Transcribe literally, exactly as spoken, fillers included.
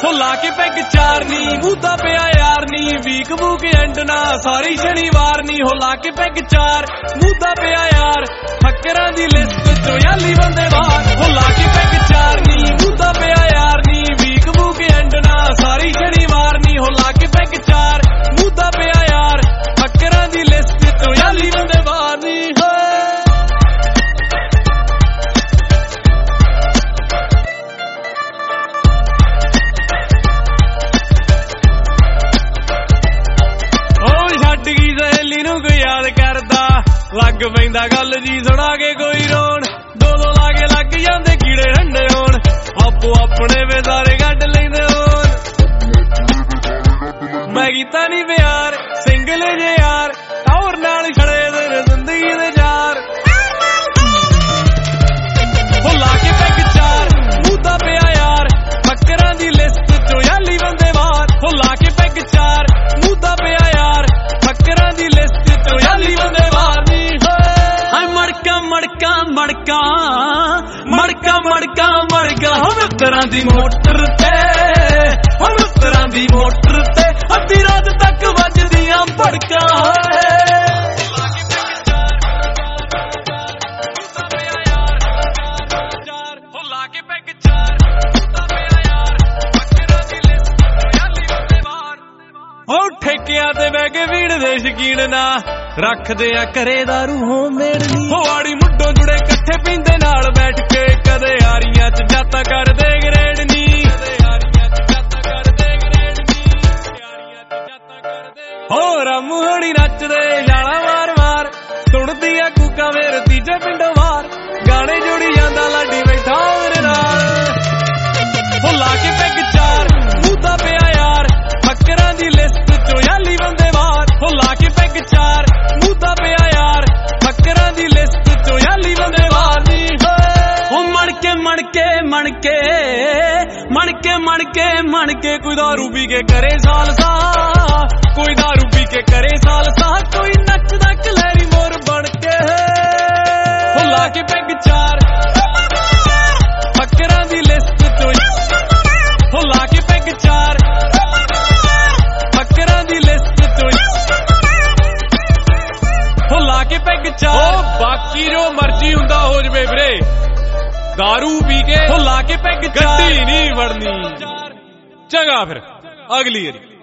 ਹੋ ਲਾ ਕੇ ਪੈਗ ਚਾਰ ਨੀ ਮੂਦਾ ਪਿਆ ਯਾਰ ਨੀ ਵੀਕ ਬੂਕ ਐਂਡ ਨਾ ਸਾਰੀ ਸ਼ਨੀਵਾਰ ਨੀ ਹੋ ਲਾ ਕੇ ਪੈਗ ਚਾਰ ਮੂਦਾ ਪਿਆ ਯਾਰ ਫੱਕਰਾਂ ਦੀ ਲਿਸਟ ਚੋਂ ਯਾਲੀ ਬੰਦੇ ਬਾਹਰ ਹੋ ਲਾ ਕੇ ਪੈਗ ਚਾਰ ਨੀ ਮੂਦਾ ਪਿਆ ਯਾਰ ਨੀ ਵੀਕ ਬੂਕ ਐਂਡ ਨਾ ਸਾਰੀ ਸ਼ਨੀਵਾਰ ਨੀ ਹੋ ਲਾ ਕੇ ਪੈਗ ਚਾਰ ਮੂਦਾ ਪਿਆ ਯਾਰ ਫੱਕਰਾਂ ਦੀ ਲਿਸਟ ਚੋਂ ਯਾਲੀ ਬੰਦੇ ਬਾਹਰ ਨੀ ਸਹੇਲੀ ਨੂੰ ਕੋਈ ਯਾਦ ਕਰਦਾ ਲੱਗ ਪੈਂਦਾ ਗੱਲ ਜੀ ਸੁਣਾ ਕੇ ਕੋਈ ਰੋਣ ਦੋ ਦੋ ਲਾਗੇ ਲੱਗ ਜਾਂਦੇ ਕੀੜੇ ਠੰਡੇ ਹੋਣ ਆਪੋ ਆਪਣੇ ਵੇ ਸਾਰੇ ਕੱਢ ਲੈਂਦੇ ਹੋਣ ਮੈਂ ਕੀਤਾ ਨੀ ਪਿਆਰ ਸਿੰਗਲ ਜੇ ਯਾਰ ਹੋਰ ਨਾਲ ਖੜੇ ਦੇ ਜ਼ਿੰਦਗੀ ਦੇ ਯਾਰ ਹੋ ਲਾ ਕੇ ਪੈਗ ਚਾਰ ਮੂਦਾ ਪਿਆ ਯਾਰ ਫੱਕਰਾਂ ਦੀ ਲਿਸਟ ਚੋਂ ਯਾਲੀ ਬੰਦੇ ਬਾਹਰ ਹੋ ਲਾ ਕੇ ਪੈਗ ਚਾਰ ਮੂਦਾ ਪਿਆ ਯਾਰ ਫੱਕਰਾਂ ਦੀ ਲਿਸਟ ਚੋਂ ਯਾਲੀ ਬੰਦੇ ਬਾਹਰ ਨੀ ਹਾਏ ਮੜਕਾ ਮੜਕਾ ਮੜਕਾ ਮੜਕਾ ਮੜਕਾ ਮੜਕਾ ਹਮ ਤਰ੍ਹਾਂ ਦੀ ਮੋਟਰ ਤੇ ਹਮ ਤਰ੍ਹਾਂ ਦੀ ਮੋਟਰ ਤੇ ਅੱਧੀ ਰਾਤ ਤੱਕ ਵੱਜਦੀਆਂ ਭੜਕਾਂ ਠੇਕਿਆਂ ਤੇ ਬਹਿ ਕੇ ਵੀੜ ਦੇ ਸ਼ਕੀਨ ਨਾ ਰੱਖਦੇ ਆ ਘਰੇ ਦਾਰੂ ਹੋਮਮੇਡ ਨੀ ਹੋਵਾੜੀ ਮੁੱਢੋਂ ਜੁੜੇ ਇਕੱਠੇ ਪੀਂਦੇ ਨਾਲ ਬੈਠ ਕੇ ਕਦੇ ਯਾਰੀਆਂ ਚ ਜਾਤਾ ਕਰਦੇ ਗਰੇਡ ਨੀ ਕਦੇ ਯਾਰੀਆਂ ਚ ਜਾਤਾ ਕਰਦੇ ਗਰੇਡ ਨੀ ਯਾਰੀਆਂ ਚ ਜਾਤਾ ਕਰਦੇ ਹੋ ਰਾਮ ਹੋਣੀ ਨੱਚਦੇ ਜਾਲਾ ਮਾਰ ਮਾਰ ਸੁਣਦੀ ਆ ਕੂਕਾ ਮੇਰੇ ਤੀਜੇ ਪਿੰਡੋਂ ਬਾਹਰ ਗਾਣੇ ਜੋੜੀ ਜਾਂਦਾ ਲਾਡੀ ਬੈਠਾ ਮੇਰੇ ਨਾਲ ਹੋ ਲਾ ਕੇ ਪੈਗ ਚਾਰ ਮੂਦਾ ਪਿਆ ਯਾਰ ਫੱਕਰਾਂ ਦੀ ਲਿਸਟ ਚੋਂ ਯਾਲੀ ਬੰਦੇ ਬਾਹਰ ਹੋ ਲਾ ਕੇ ਪੈਗ ਚਾਰ ਮੂਦਾ ਪਿਆ ਯਾਰ ਫੱਕਰਾਂ ਦੀ ਲਿਸਟ ਚੋਂ ਯਾਲੀ ਬੰਦੇ ਬਾਹਰ ਨੀ ਹੋ ਮਣ ਕੇ ਮਣ ਕੇ ਮਣ ਕੇ ਮਣ ਕੇ ਮਣ ਕੇ ਮਣ ਕੇ ਕੋਈ ਦਾਰੂ ਪੀ ਕੇ ਕਰੇ ਸਾਲਸਾ ਕੋਈ ਦਾਰੂ ਪੀ ਕੇ ਕਰੇ ਸਾਲਸਾ ਕੋਈ ਨੱਚਦਾ ਕਲੈਰੀ ਮੋਰ ਬਣ ਕੇ ਹੋ ਲਾ ਕੇ ਪੈਗ ਚਾਰ ਫੱਕਰਾਂ ਦੀ ਲਿਸਟ ਚੋਂ ਹੋ ਲਾ ਕੇ ਪੈਗ ਚਾਰ ਫੱਕਰਾਂ ਦੀ ਲਿਸਟ ਚੋਂ ਹੋ ਲਾ ਕੇ ਪੈਗ ਚਾਰ ਬਾਕੀ ਜੋ ਮਰਜ਼ੀ ਹੁੰਦਾ ਹੋ ਜਵੇ ਵੀਰੇ ਦਾਰੂ ਪੀ ਕੇ ਹੋ ਲਾ ਕੇ ਪੈਗ ਗੱਡੀ ਨਹੀਂ ਵੜਨੀ ਚੰਗਾ ਫਿਰ ਅਗਲੀ ਵਾਰੀ।